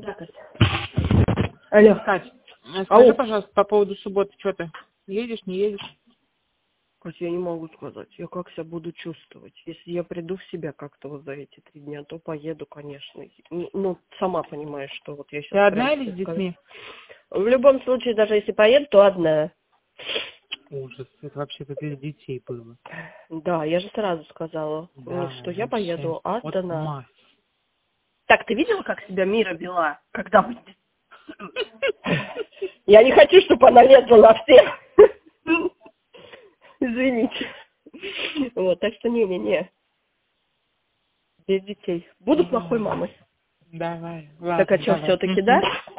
Да, Катя. Алло. Кать, скажи, пожалуйста, по поводу субботы, что ты? Едешь, не едешь? Катя, я не могу сказать. Я как себя буду чувствовать. Если я приду в себя как-то вот за эти 3 дня, то поеду, конечно. Ну, сама понимаешь, что вот я сейчас... Ты одна или с детьми? В любом случае, даже если поеду, то одна. Ужас, это вообще-то без детей было. Да, я же сразу сказала, Да, что я вообще. поеду Вот одна. мать. Так, ты видела, как себя Мира вела, когда мы... Я не хочу, чтобы она лезла на всех. Извините. Вот, так что не-не-не. Без детей. Буду плохой мамой. Давай, ладно, Так а что, давай. все-таки, да?